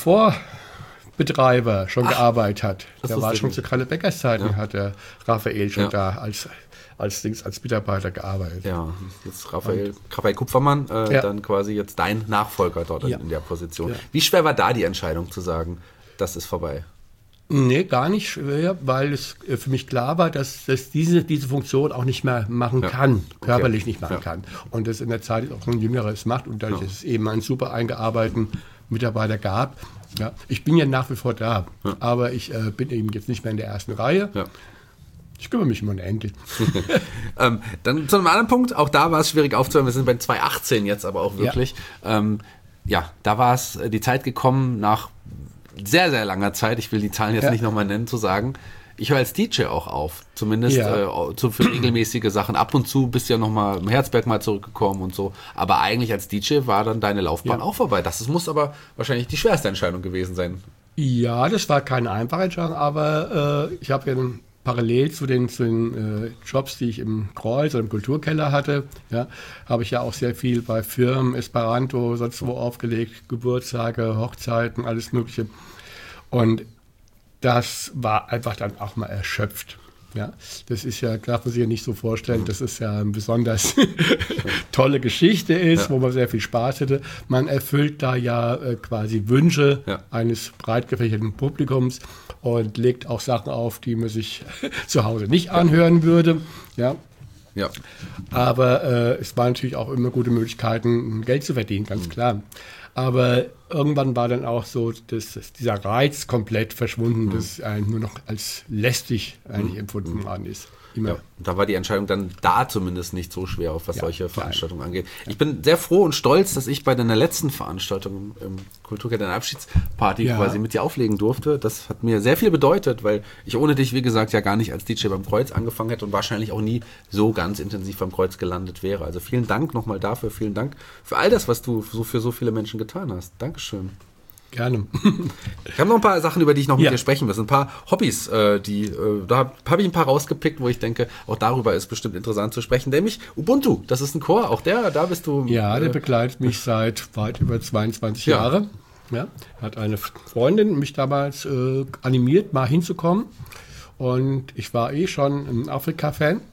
Vorbetreiber schon gearbeitet hat. das Der wusste war ich schon nicht. zu Kalle Beckers Zeiten, hat der Raphael schon Ja. da als, als, Dings, als Mitarbeiter gearbeitet. Ja, jetzt Raphael, Raphael Kupfermann, äh, Ja. dann quasi jetzt dein Nachfolger dort Ja. in der Position. Ja. Wie schwer war da die Entscheidung zu sagen, das ist vorbei? Nee, gar nicht schwer, weil es äh, für mich klar war, dass, dass diese, diese Funktion auch nicht mehr machen Ja. kann, körperlich Okay. nicht machen Ja. kann. Und das in der Zeit auch ein Jüngeres macht und dadurch, dass es eben einen super eingearbeiteten Mitarbeiter gab. Ja, ich bin ja nach wie vor da, aber ich äh, bin eben jetzt nicht mehr in der ersten Reihe. Ja. Ich kümmere mich um meine Enkel. ähm, dann zu einem anderen Punkt, auch da war es schwierig aufzuhören, wir sind bei zwanzig achtzehn jetzt aber auch wirklich. Ja, ähm, ja da war es äh, die Zeit gekommen nach sehr, sehr langer Zeit, ich will die Zahlen jetzt Ja. nicht nochmal nennen, zu sagen, ich höre als D J auch auf, zumindest Ja. äh, zu, für regelmäßige Sachen. Ab und zu bist du ja nochmal im Herzberg mal zurückgekommen und so, aber eigentlich als D J war dann deine Laufbahn Ja. auch vorbei. Das muss aber wahrscheinlich die schwerste Entscheidung gewesen sein. Ja, das war keine einfache Entscheidung, aber äh, ich habe ja dann parallel zu den, zu den äh, Jobs, die ich im Kreuz oder im Kulturkeller hatte, ja, habe ich ja auch sehr viel bei Firmen, Esperanto, sonst wo aufgelegt, Geburtstage, Hochzeiten, alles Mögliche. Und das war einfach dann auch mal erschöpft. Ja, das ist ja, darf man sich ja nicht so vorstellen, dass es ja eine besonders tolle Geschichte ist, Ja. wo man sehr viel Spaß hätte. Man erfüllt da ja äh, quasi Wünsche Ja. eines breit gefächerten Publikums und legt auch Sachen auf, die man sich zu Hause nicht anhören würde. Ja, Ja. aber äh, es waren natürlich auch immer gute Möglichkeiten, Geld zu verdienen, ganz klar. Aber irgendwann war dann auch so, dass, dass dieser Reiz komplett verschwunden, dass es eigentlich nur noch als lästig eigentlich empfunden worden ist. Immer. Ja, da war die Entscheidung dann da zumindest nicht so schwer, auf was Ja, solche nein. Veranstaltungen angeht. Ich bin sehr froh und stolz, dass ich bei deiner letzten Veranstaltung im Kulturkeller eine Abschiedsparty Ja. quasi mit dir auflegen durfte. Das hat mir sehr viel bedeutet, weil ich ohne dich, wie gesagt, ja gar nicht als D J beim Kreuz angefangen hätte und wahrscheinlich auch nie so ganz intensiv beim Kreuz gelandet wäre. Also vielen Dank nochmal dafür, vielen Dank für all das, was du so für so viele Menschen getan hast. Dankeschön. Gerne. Ich habe noch ein paar Sachen, über die ich noch mit Ja. dir sprechen muss. Ein paar Hobbys, äh, die, äh, da habe hab ich ein paar rausgepickt, wo ich denke, auch darüber ist bestimmt interessant zu sprechen. Nämlich Ubuntu, das ist ein Chor, auch der, da bist du. Ja, der äh, begleitet mich seit weit über zweiundzwanzig Ja. Jahre. Ja, hat eine Freundin mich damals äh, animiert, mal hinzukommen. Und ich war eh schon ein Afrika-Fan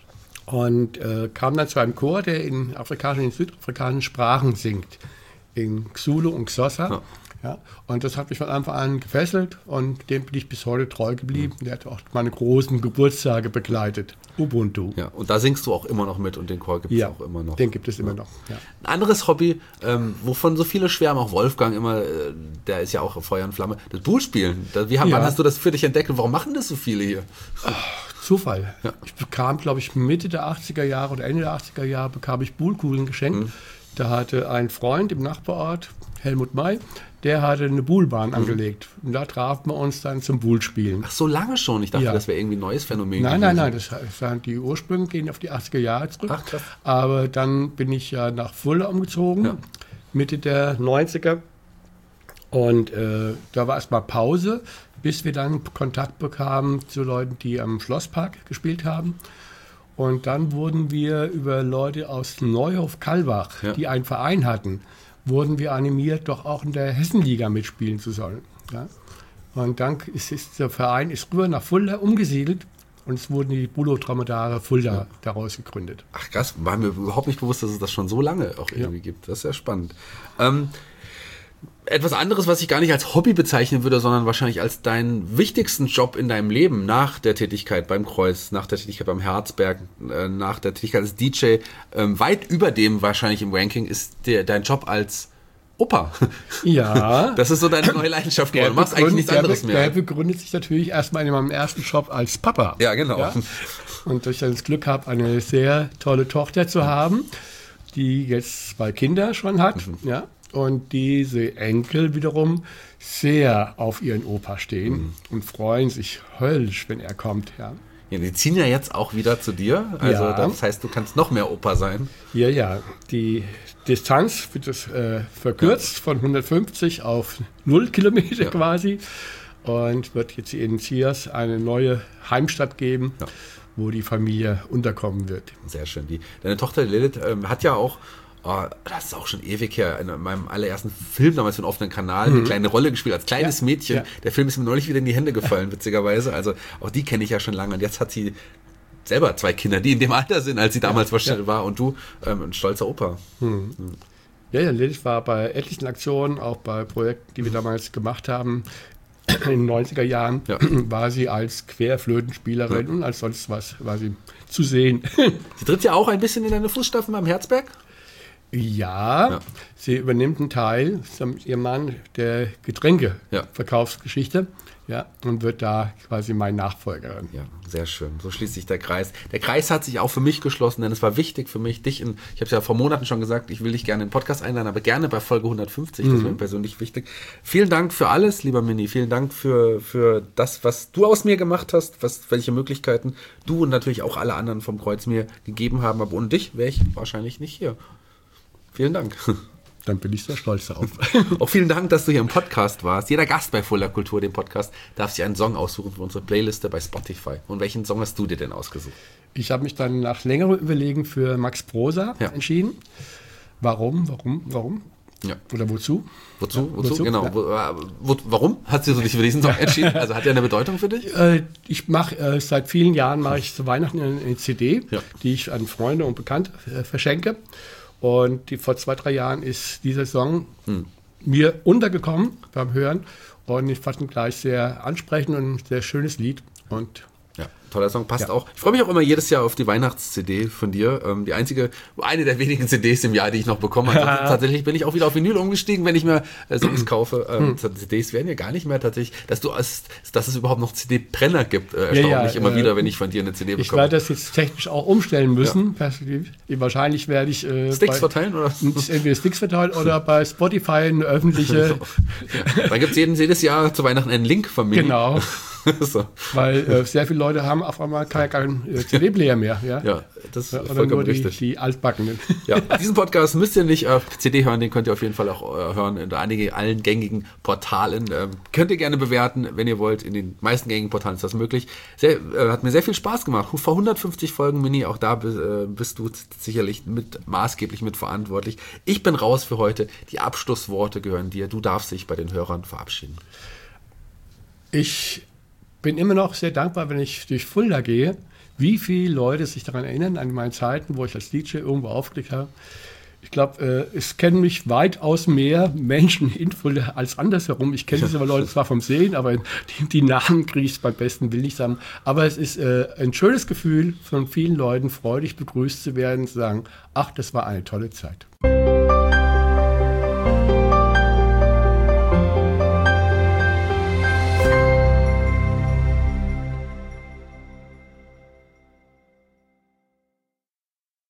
und äh, kam dann zu einem Chor, der in afrikanischen, in südafrikanischen Sprachen singt. In Xulu und Xhosa. Ja. Ja, und das hat mich von Anfang an gefesselt und dem bin ich bis heute treu geblieben. Der hat auch meine großen Geburtstage begleitet. Ubuntu. ja, und da singst du auch immer noch mit und den Chor gibt es Ja, auch immer noch. den gibt es immer noch. Ja. Ein anderes Hobby, ähm, wovon so viele schwärmen, auch Wolfgang immer, äh, der ist ja auch Feuer und Flamme, das Poolspielen. Da, wie, haben- Ja. Wann hast du das für dich entdeckt und warum machen das so viele hier? Zufall. Ich bekam, glaube ich, Mitte der achtziger Jahre oder Ende der achtziger Jahre bekam ich Buhlkugeln geschenkt. Mhm. Da hatte ein Freund im Nachbarort, Helmut May, der hatte eine Buhlbahn angelegt. Und da trafen wir uns dann zum Buhlspielen. Ach, so lange schon. Ich dachte, Ja. das wäre irgendwie ein neues Phänomen. Nein, nein, gewesen. nein, das heißt, die Ursprünge gehen auf die achtziger Jahre zurück. Ach, krass. Aber dann bin ich ja nach Fulda umgezogen, Ja. Mitte der neunziger. Und äh, da war erstmal Pause, bis wir dann Kontakt bekamen zu Leuten, die am Schlosspark gespielt haben. Und dann wurden wir über Leute aus Neuhof-Kalbach, Ja. die einen Verein hatten, wurden wir animiert, doch auch in der Hessenliga mitspielen zu sollen. Ja? Und dann ist, ist der Verein ist rüber nach Fulda umgesiedelt und es wurden die Bulo-Dromedare Fulda daraus gegründet. Ach krass, war mir überhaupt nicht bewusst, dass es das schon so lange auch irgendwie gibt. Das ist ja spannend. Ähm, etwas anderes, was ich gar nicht als Hobby bezeichnen würde, sondern wahrscheinlich als deinen wichtigsten Job in deinem Leben nach der Tätigkeit beim Kreuz, nach der Tätigkeit beim Herzberg, äh, nach der Tätigkeit als D J, ähm, weit über dem wahrscheinlich im Ranking ist der, dein Job als Opa. Ja. Das ist so deine neue Leidenschaft geworden. Du machst eigentlich nichts anderes mehr. Der begründet sich natürlich erstmal in meinem ersten Job als Papa. Ja, genau. Ja? Und dass ich das Glück habe, eine sehr tolle Tochter zu haben, die jetzt zwei Kinder schon hat, mhm. ja. Und diese Enkel wiederum sehr auf ihren Opa stehen mhm. und freuen sich höllisch, wenn er kommt. Ja. Ja, die ziehen ja jetzt auch wieder zu dir. Also ja. Das heißt, du kannst noch mehr Opa sein. Ja, ja. Die Distanz wird das, äh, verkürzt ja. von hundertfünfzig auf null Kilometer ja. quasi. Und wird jetzt in Ziers eine neue Heimstatt geben, ja. wo die Familie unterkommen wird. Sehr schön. Die, deine Tochter Lilith ähm, hat ja auch Oh, das ist auch schon ewig her, in meinem allerersten Film damals für einen offenen Kanal, mhm. eine kleine Rolle gespielt, als kleines ja, Mädchen. Ja. Der Film ist mir neulich wieder in die Hände gefallen, witzigerweise. Also auch die kenne ich ja schon lange. Und jetzt hat sie selber zwei Kinder, die in dem Alter sind, als sie damals ja, ja. war. Und du, ähm, ein stolzer Opa. Mhm. Mhm. Ja, ja, Lilith war bei etlichen Aktionen, auch bei Projekten, die wir damals gemacht haben. In den neunziger Jahren ja. war sie als Querflötenspielerin ja. und als sonst was war sie zu sehen. Sie tritt ja auch ein bisschen in deine Fußstapfen am Herzberg. Ja, ja, sie übernimmt einen Teil, mit ihrem Mann, der Getränkeverkaufsgeschichte, ja. ja, und wird da quasi meine Nachfolgerin. Ja, sehr schön. So schließt sich der Kreis. Der Kreis hat sich auch für mich geschlossen, denn es war wichtig für mich, dich in, ich habe es ja vor Monaten schon gesagt, ich will dich gerne in den Podcast einladen, aber gerne bei Folge hundertfünfzig, mhm. das wäre mir persönlich wichtig. Vielen Dank für alles, lieber Mini, vielen Dank für, für das, was du aus mir gemacht hast, was, welche Möglichkeiten du und natürlich auch alle anderen vom Kreuz mir gegeben haben, aber ohne dich wäre ich wahrscheinlich nicht hier. Vielen Dank. Dann bin ich sehr stolz darauf. Auch vielen Dank, dass du hier im Podcast warst. Jeder Gast bei Fuller Kultur, dem Podcast, darf sich einen Song aussuchen für unsere Playliste bei Spotify. Und welchen Song hast du dir denn ausgesucht? Ich habe mich dann nach längerem Überlegen für Max Prosa ja. entschieden. Warum? Warum? Warum? Ja. Oder wozu? Wozu? Ja, wozu? wozu? Genau. Ja. Wo, wo, warum hast du dich für diesen Song entschieden? Also hat er eine Bedeutung für dich? Äh, ich mache äh, seit vielen Jahren mache ich zu Weihnachten eine, eine C D, ja. die ich an Freunde und Bekannte äh, verschenke. Und die, vor zwei, drei Jahren ist dieser Song hm. mir untergekommen beim Hören. Und ich fand ihn gleich sehr ansprechend und ein sehr schönes Lied. Und ja, toller Song, passt ja. auch. Ich freue mich auch immer jedes Jahr auf die Weihnachts-C D von dir. Ähm, die einzige, eine der wenigen C Ds im Jahr, die ich noch bekommen habe. Tatsächlich bin ich auch wieder auf Vinyl umgestiegen, wenn ich mir äh, Songs kaufe. Ähm, C Ds werden ja gar nicht mehr tatsächlich, dass du als, dass es überhaupt noch C D-Brenner gibt. Äh, erstaunlich ja, ja, immer äh, wieder, wenn ich von dir eine C D bekomme. Ich werde das jetzt technisch auch umstellen müssen. Ja. Wahrscheinlich werde ich äh, Sticks bei, verteilen, oder? Entweder Sticks verteilen oder bei Spotify eine öffentliche. Ja. Dann gibt es jedes Jahr zu Weihnachten einen Link von mir. Genau. So. Weil äh, sehr viele Leute haben auf einmal keinen äh, C D-Player mehr. Ja, ja das ist ja, oder vollkommen nur die, richtig. Die Altbackenen. Ja, diesen Podcast müsst ihr nicht auf C D hören, den könnt ihr auf jeden Fall auch äh, hören in einige, allen gängigen Portalen. Ähm, könnt ihr gerne bewerten, wenn ihr wollt. In den meisten gängigen Portalen ist das möglich. Sehr, äh, hat mir sehr viel Spaß gemacht. Vor hundertfünfzig Folgen, Mini, auch da äh, bist du sicherlich mit, maßgeblich mitverantwortlich. Ich bin raus für heute. Die Abschlussworte gehören dir. Du darfst dich bei den Hörern verabschieden. Ich bin immer noch sehr dankbar, wenn ich durch Fulda gehe, wie viele Leute sich daran erinnern, an meine Zeiten, wo ich als D J irgendwo aufgelegt habe. Ich glaube, äh, es kennen mich weitaus mehr Menschen in Fulda als andersherum. Ich kenne diese Leute zwar vom Sehen, aber die, die Namen kriege ich beim besten Willen nicht sagen. Aber es ist äh, ein schönes Gefühl, von vielen Leuten freudig begrüßt zu werden, zu sagen, ach, das war eine tolle Zeit.